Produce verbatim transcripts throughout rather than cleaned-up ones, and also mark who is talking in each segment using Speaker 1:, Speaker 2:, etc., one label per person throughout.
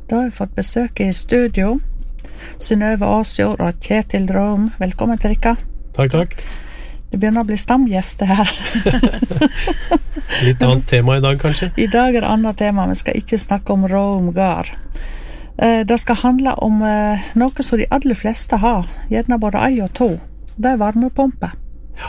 Speaker 1: Da har vi fått besøk i studio. Synnøve Åsjord og Kjetil Dråum. Velkommen til dere.
Speaker 2: Takk, takk.
Speaker 1: Det begynner å bli stamgjester her.
Speaker 2: Litt annet tema i dag, kanskje?
Speaker 1: I dag er det annet tema. Vi skal ikke snakke om Røum gard. Det skal handle om noe som de aller fleste har, gjerne både ei og to. Det er varmepumpe.
Speaker 2: Ja.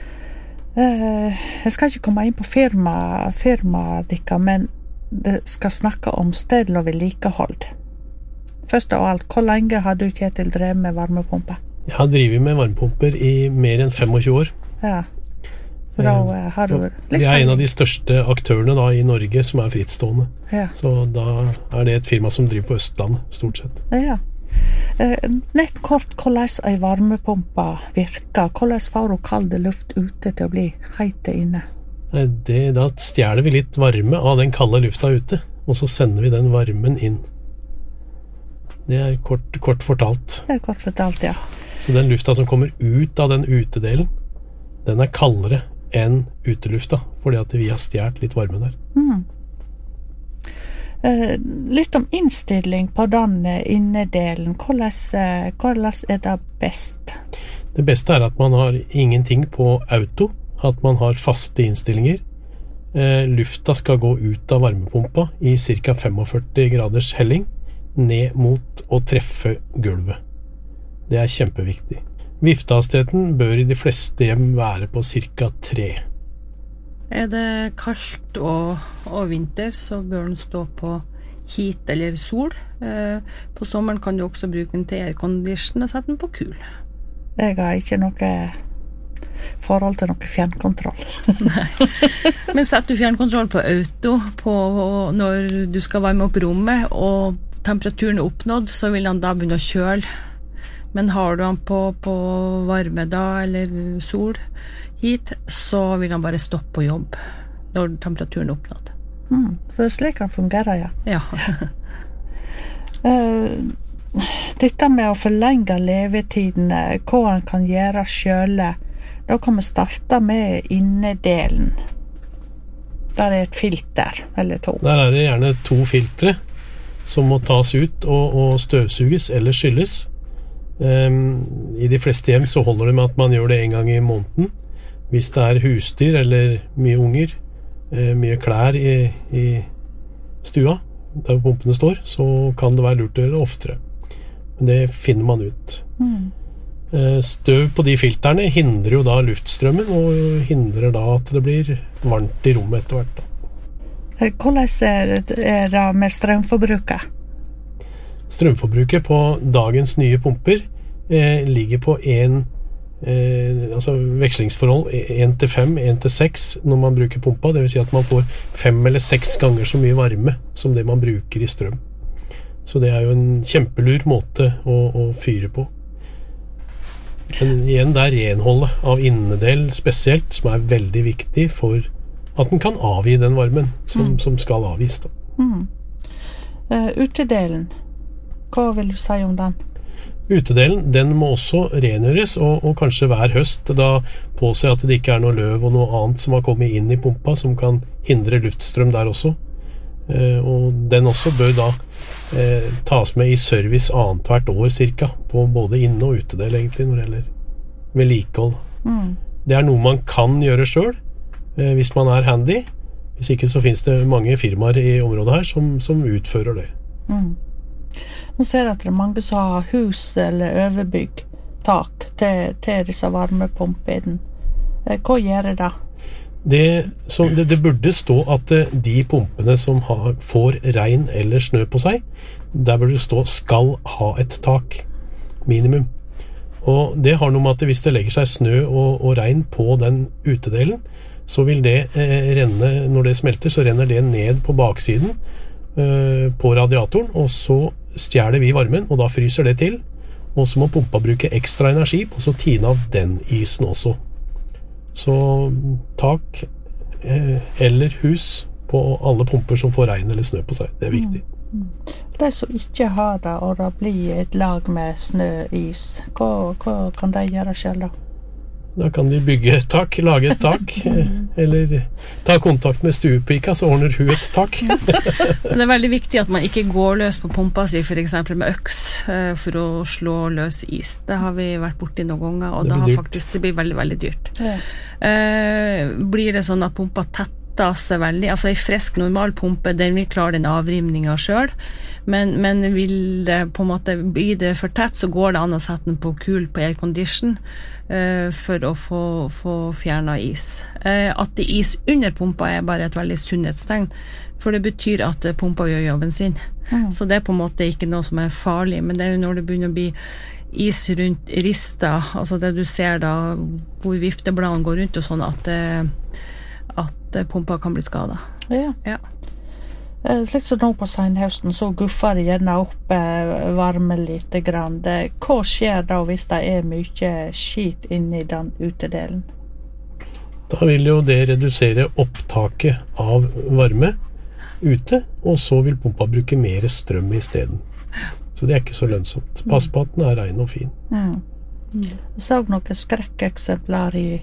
Speaker 1: Jeg skal ikke komme inn på firma, firma dere, men det skal snakke om stedel og vedlikehold. Først av alt, hvor lenge har du, Kjetil, drevet med varmepumpe?
Speaker 2: Jeg har drivet med varmepumper i mer enn femogtjue år.
Speaker 1: Ja, så da uh, har du litt...
Speaker 2: Vi er en av de største aktørene da, i Norge som er frittstående.
Speaker 1: Ja.
Speaker 2: Så da er det et firma som driver på Østlandet, stort sett.
Speaker 1: Ja. Uh, nett kort, hvordan en varmepumpe virker? Hvordan får du kald luft ute til å bli heite inne?
Speaker 2: Det, da stjeler vi litt varme av den kalde lufta ute, og så sender vi den varmen inn. Det er kort, kort fortalt.
Speaker 1: Det er kort fortalt, ja.
Speaker 2: Så den lufta som kommer ut av den utedelen, den er kaldere enn utelufta, fordi at vi har stjert litt varme der.
Speaker 1: Mm. Eh, litt om innstilling på den innedelen. Hvordan, hvordan er det best?
Speaker 2: Det beste er at man har ingenting på auto, at man har faste innstillinger. Eh, lufta skal gå ut av varmepumpa i ca. førtifem graders helling, ned mot å treffe gulvet. Det er kjempeviktig. Viftehastigheten bør i de fleste hjem være på ca. tre.
Speaker 3: Er det kaldt og, og vinter, så bør den stå på heat eller sol. Eh, på sommeren kan du også bruke den til aircondition og sette den på kul.
Speaker 1: Jeg har ikke noe forhold til noe fjernkontroll.
Speaker 3: Nei. Men setter du fjernkontroll på auto på, når du skal varme opp rommet og temperaturen er oppnådd, så vil han da begynne å kjøle. Men har du han på, på varme da, eller sol hit, så vil han bare stoppe på jobb når temperaturen er oppnådd.
Speaker 1: Mm, så det er slik han fungerer, ja.
Speaker 3: Ja.
Speaker 1: uh, dette med å forlenge levetidene, hva han kan gjøre selv. Da kan vi starte med innedelen. Der er et filter, eller to.
Speaker 2: Der er det gjerne to filtre som må tas ut og, og støvsuges eller skylles. Um, I de fleste hjem så holder det med at man gjør det en gang i måneden. Hvis det er husdyr eller mye unger, uh, mye klær i, i stua, der pumpene står, så kan det være lurt å gjøre det oftere. Men det finner man ut.
Speaker 1: Mm.
Speaker 2: Støv på de filterne hindrer jo da luftstrømmen og hindrer da at det blir varmt i rommet etter hvert da.
Speaker 1: Hvordan er det med strømforbruket?
Speaker 2: Strømforbruket på dagens nye pumper eh, ligger på en eh, altså vekslingsforhold en til fem, en til seks når man bruker pumpa. Det vil si at man får fem eller seks ganger så mye varme som det man bruker i strøm. Så det er jo en kjempelur måte å, å fyre på. Men igjen, det er renholdet av innedel spesielt som er veldig viktig for at den kan avgi den varmen som, mm. som skal avgis da.
Speaker 1: Mm. Uh, utedelen, hva vil du si om den?
Speaker 2: Utedelen, den må også rengjøres og, og kanskje hver høst da påse at det ikke er noe løv og noe annet som har kommet inn i pumpa som kan hindre luftstrøm der også. Uh, og den også bør da eh, tas med i service annet hvert år cirka, på både inne- og utedel egentlig når det gjelder vedlikehold.
Speaker 1: Mm.
Speaker 2: Det er noe man kan gjøre selv eh, hvis man er handy. Hvis ikke så finnes det mange firmaer i området her som, som utfører det.
Speaker 1: Mm. Nå ser jeg at det er mange som har hus eller overbygg tak til, til disse varmepumpene. Eh, hva gjør det da?
Speaker 2: Det, så det, det burde stå at de pumpene som har, får regn eller snø på seg, der burde det stå skal ha et tak, minimum. Og det har noe med at hvis det legger seg snø og, og regn på den utedelen, så vil det eh, renne, når det smelter, så renner det ned på baksiden eh, på radiatoren, og så stjeler vi varmen, og da fryser det til, og så må pumpa bruke ekstra energi på så tine av den isen også. Så tak eh, eller hus på alle pumper som får regn eller snø på seg, det er viktig.
Speaker 1: Mm. De som ikke har det, og det blir et lag med snø, is, hva, hva kan de gjøre selv da?
Speaker 2: Da kan de bygge et tak, lage et tak, eller ta kontakt med stuepika, så ordner hun et tak.
Speaker 3: Det er veldig viktig at man ikke går løs på pumpa si, for eksempel med øks, for å slå løs is. Det har vi vært borti noen ganger, og det, har faktisk, det blir veldig, veldig dyrt. Ja. Eh, blir det sånn at pumpa tetter seg veldig, altså en frisk, normal pumpe, den vil klare den avrimningen selv, men, men vil det på en måte, blir det for tett, så går det an å sette den på kul på aircondition, Uh, for å få, få fjernet is. Uh, at det er is under pumpa er bare et veldig sunnhetstegn, for det betyr at pumpa gjør jobben sin. Mm. Så det er på en måte ikke noe som er farlig, men det er jo når det begynner å bli is rundt rista, altså det du ser da, hvor viftebladene går rundt og sånn, at, at pumpa kan bli skadet.
Speaker 1: Ja.
Speaker 3: Ja.
Speaker 1: Slik som nå på senhøsten, så guffer det gjerne opp varme lite grann. Hva skjer da hvis det er mye skit inne i den utedelen?
Speaker 2: Da vil jo det redusere opptaket av varme ute, og så vil pumpa bruke mer strøm i stedet. Så det er ikke så lønnsomt. Pass på at den er ren og fin.
Speaker 1: Mm. Jeg så noen skrekkeksemplar i,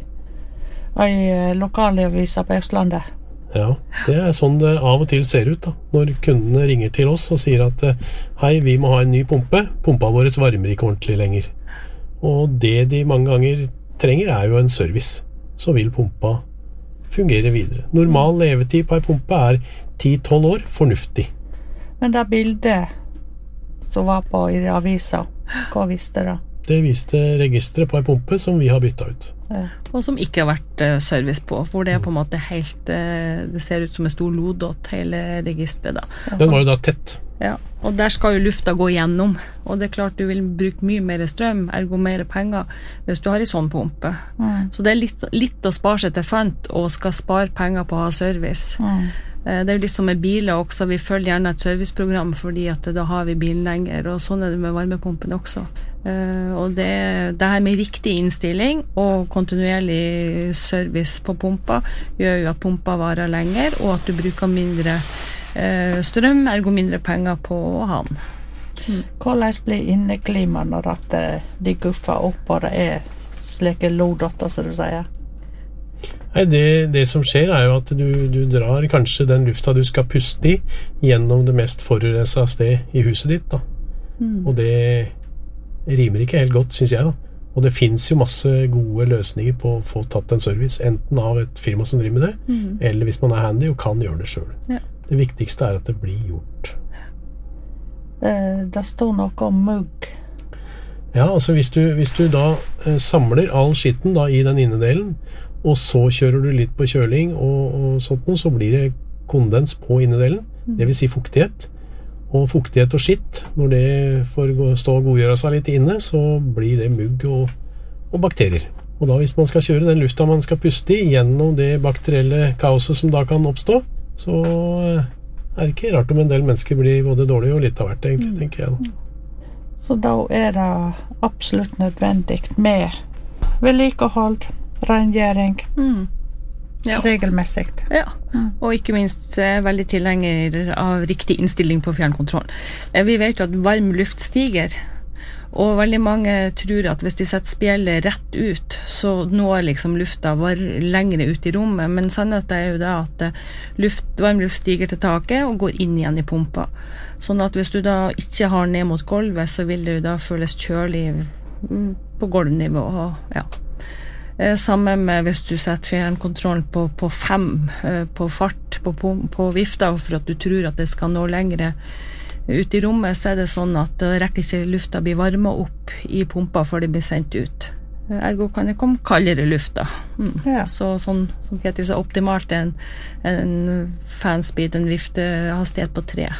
Speaker 1: i lokale aviser på Østlandet.
Speaker 2: Ja, det er sånn det av og til ser ut da, når kundene ringer til oss og sier at hei, vi må ha en ny pumpe, pumpa våres varmer ikke ordentlig lenger. Og det de mange ganger trenger er jo en service, så vil pumpa fungere videre. Normal levetid på en pumpe er ti til tolv år, fornuftig.
Speaker 1: Men det bildet som var på i avisa, hva visste det?
Speaker 2: Det viste registeret på en pumpe som vi har byttet ut.
Speaker 3: Ja. Og som ikke har vært uh, service på, for det er på en måte helt, uh, det ser ut som en stor lodott, hele registeret da.
Speaker 2: Den var jo da tett.
Speaker 3: Ja, og der skal jo lufta gå gjennom, og det er klart du vil bruke mye mer strøm, ergo mer penger, hvis du har en sånn pumpe. Mm. Så det er litt, litt å spare seg til fant, og skal spare penger på å ha service. Mm. Uh, det er jo litt som med biler også, vi følger gjerne et serviceprogram, fordi at da har vi bilen lenger, og sånn er det med varmepumpen også. Uh, og det, det her med riktig innstilling og kontinuerlig service på pumpa gjør jo at pumpa varer lenger, og at du bruker mindre uh, strøm, ergo mindre penger på å ha den. Mm.
Speaker 1: Hvordan blir inneklima når at de guffer opp og det er slike lodotter, som du sier?
Speaker 2: Nei, det, det som skjer er jo at du, du drar kanskje den lufta du skal puste i gjennom det mest forurensa sted i huset ditt da. Mm. Og det rimer ikke helt godt, synes jeg da. Og det finnes jo masse gode løsninger på å få tatt en service, enten av et firma som driver med det, mm. eller hvis man er handy og kan gjøre det selv. Ja. Det viktigste er at det blir gjort.
Speaker 1: Eh, det står noe om mugg.
Speaker 2: Ja, altså hvis du, hvis du da eh, samler all skitten da i den innedelen, og så kjører du litt på kjøling og, og sånt noe, så blir det kondens på innedelen, mm. det vil si fuktighet. Og fuktighet og skitt, når det får stå og godgjøre seg litt inne, så blir det mugg og, og bakterier. Og da hvis man skal kjøre den lufta man skal puste i gjennom det bakterielle kaoset som da kan oppstå, så er det ikke rart om en del mennesker blir både dårlige og litt av hvert, egentlig, tenker jeg da.
Speaker 1: Så da er det absolutt nødvendig med vedlikehold, rengjøring, mm. ja. regelmessig.
Speaker 3: Ja, mm. og ikke minst er veldig tilhenger av riktig innstilling på fjernkontroll. Vi vet at varm luft stiger, og veldig mange tror at hvis de setter spjellet rett ut, så når liksom lufta var lengre ut i rommet, men sannheten er jo da at luft, varm luft stiger til taket og går inn igjen i pumpa. Sånn at hvis du da ikke har ned mot gulvet, så vil det jo da føles kjølig på gulvnivå, og ja. Sammen med hvis du setter fjernkontrollen på, på fem, på fart, på, på, på vifta, for at du tror at det skal nå lengre ut i rommet, så er det sånn at det rekker ikke lufta bli varmet opp i pumpa før det blir sendt ut. Ergo kan det komme kaldere lufta. Mm. Ja. Så sånn som Peter sa, optimalt en, en fanspeed, en viftehastighet på tre.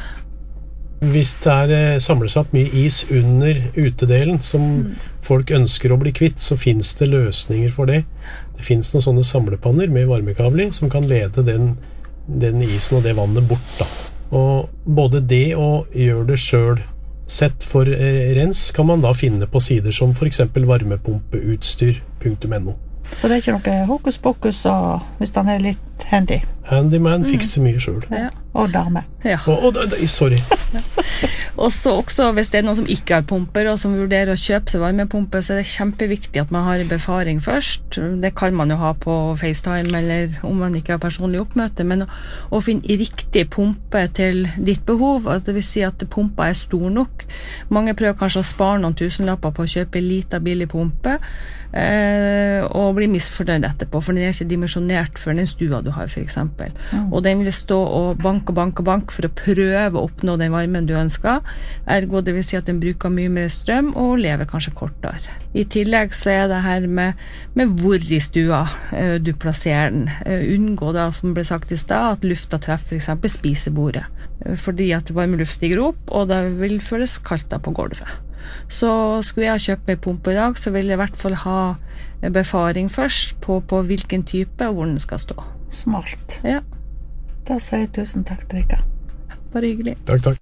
Speaker 2: Hvis det er samlet seg opp mye is under utedelen som mm. folk ønsker å bli kvitt, så finnes det løsninger for det. Det finnes noen sånne samlepanner med varmekabler som kan lede den, den isen og det vannet bort da. Og både det og gjøre det selv sett for eh, rens kan man da finne på sider som for eksempel varmepumpeutstyr punktum no.
Speaker 1: Så det er ikke noe hokus pokus hvis den er litt handy?
Speaker 2: Handyman mm. fikser mye selv.
Speaker 1: Ja. Og dame.
Speaker 3: Ja.
Speaker 2: Og, og, sorry.
Speaker 3: Ja. Og så også, hvis det er noen som ikke har pumper, og som vurderer å kjøpe seg varmepumpe, så er det kjempeviktig at man har en befaring først. Det kan man jo ha på FaceTime, eller om man ikke har personlig oppmøte, men å, å finne riktig pumpe til ditt behov, det vil si at pumpa er stor nok. Mange prøver kanskje å spare noen tusenlapper på å kjøpe en liten billig pumpe, eh, og bli misfornøyd etterpå, for den er ikke dimensjonert for den stua du har, for eksempel. Mm. Og den vil stå og banke, banke, banke for å prøve å oppnå den varmen du ønsker. Ergo, det vil si at den bruker mye mer strøm og lever kanskje kortere. I tillegg så er det her med, med hvor i stua uh, du plasserer den. Uh, unngå da, som ble sagt i sted, at lufta treffer for eksempel spisebordet. Uh, fordi at varme luft stiger opp, og det vil føles kaldt da på gulvet. Så skulle jeg ha kjøpt meg pumpe i dag, så vil jeg i hvert fall ha befaring først på, på hvilken type og hvor den skal stå.
Speaker 1: Smart.
Speaker 3: Ja.
Speaker 1: Da sier jeg tusen takk, Rika.
Speaker 3: Bare hyggelig.
Speaker 2: Takk, takk.